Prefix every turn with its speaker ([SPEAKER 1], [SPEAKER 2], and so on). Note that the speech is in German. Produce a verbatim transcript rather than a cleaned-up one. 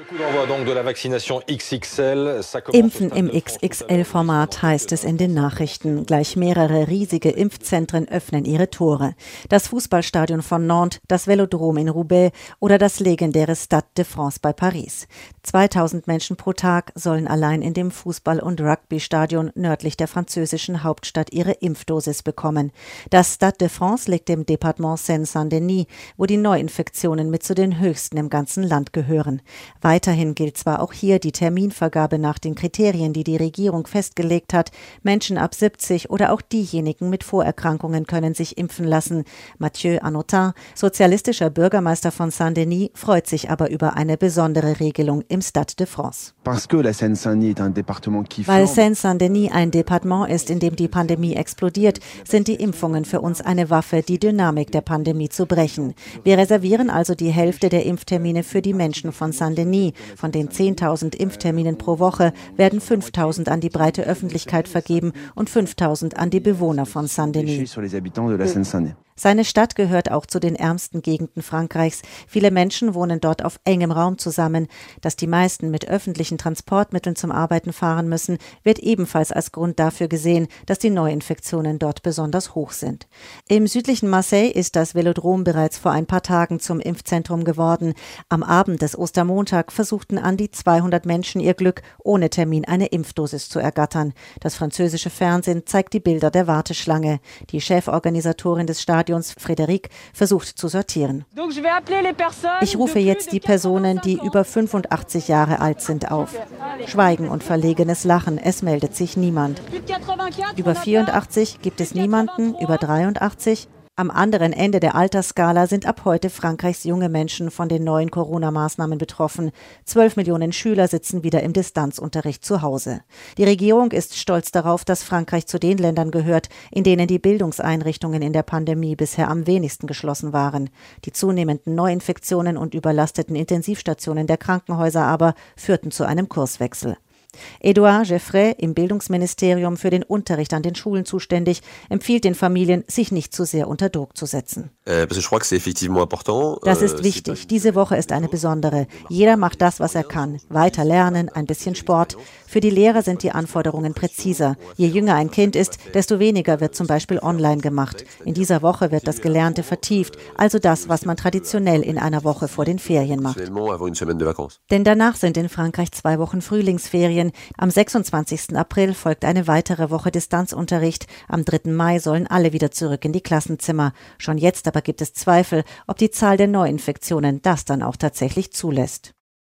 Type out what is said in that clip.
[SPEAKER 1] Impfen im X X L-Format heißt es in den Nachrichten. Gleich mehrere riesige Impfzentren öffnen ihre Tore. Das Fußballstadion von Nantes, das Velodrom in Roubaix oder das legendäre Stade de France bei Paris. zweitausend Menschen pro Tag sollen allein in dem Fußball- und Rugby-Stadion nördlich der französischen Hauptstadt ihre Impfdosis bekommen. Das Stade de France liegt im Departement Seine-Saint-Denis, wo die Neuinfektionen mit zu den höchsten im ganzen Land gehören. Weiterhin gilt zwar auch hier die Terminvergabe nach den Kriterien, die die Regierung festgelegt hat. Menschen ab siebzig oder auch diejenigen mit Vorerkrankungen können sich impfen lassen. Mathieu Hanotin, sozialistischer Bürgermeister von Saint-Denis, freut sich aber über eine besondere Regelung im Stade de France. Weil Seine-Saint-Denis ein Departement ist, in dem die Pandemie explodiert, sind die Impfungen für uns eine Waffe, die Dynamik der Pandemie zu brechen. Wir reservieren also die Hälfte der Impftermine für die Menschen von Saint-Denis. Von den zehntausend Impfterminen pro Woche werden fünftausend an die breite Öffentlichkeit vergeben und fünftausend an die Bewohner von Saint-Denis. Seine Stadt gehört auch zu den ärmsten Gegenden Frankreichs. Viele Menschen wohnen dort auf engem Raum zusammen. Dass die meisten mit öffentlichen Transportmitteln zum Arbeiten fahren müssen, wird ebenfalls als Grund dafür gesehen, dass die Neuinfektionen dort besonders hoch sind. Im südlichen Marseille ist das Velodrom bereits vor ein paar Tagen zum Impfzentrum geworden. Am Abend des Ostermontag versuchten an die zweihundert Menschen ihr Glück, ohne Termin eine Impfdosis zu ergattern. Das französische Fernsehen zeigt die Bilder der Warteschlange. Die Cheforganisatorin des Stadions, Frédéric, versucht zu sortieren. Ich rufe jetzt die Personen, die über fünfundachtzig Jahre alt sind, auf. Schweigen und verlegenes Lachen, es meldet sich niemand. Über vierundachtzig gibt es niemanden, über dreiundachtzig. Am anderen Ende der Altersskala sind ab heute Frankreichs junge Menschen von den neuen Corona-Maßnahmen betroffen. Zwölf Millionen Schüler sitzen wieder im Distanzunterricht zu Hause. Die Regierung ist stolz darauf, dass Frankreich zu den Ländern gehört, in denen die Bildungseinrichtungen in der Pandemie bisher am wenigsten geschlossen waren. Die zunehmenden Neuinfektionen und überlasteten Intensivstationen der Krankenhäuser aber führten zu einem Kurswechsel. Edouard Geoffrey, im Bildungsministerium für den Unterricht an den Schulen zuständig, empfiehlt den Familien, sich nicht zu sehr unter Druck zu setzen. Das ist wichtig. Diese Woche ist eine besondere. Jeder macht das, was er kann. Weiter lernen, ein bisschen Sport. Für die Lehrer sind die Anforderungen präziser. Je jünger ein Kind ist, desto weniger wird zum Beispiel online gemacht. In dieser Woche wird das Gelernte vertieft, also das, was man traditionell in einer Woche vor den Ferien macht. Denn danach sind in Frankreich zwei Wochen Frühlingsferien. Am sechsundzwanzigsten April folgt eine weitere Woche Distanzunterricht. Am dritten Mai sollen alle wieder zurück in die Klassenzimmer. Schon jetzt aber gibt es Zweifel, ob die Zahl der Neuinfektionen das dann auch tatsächlich zulässt.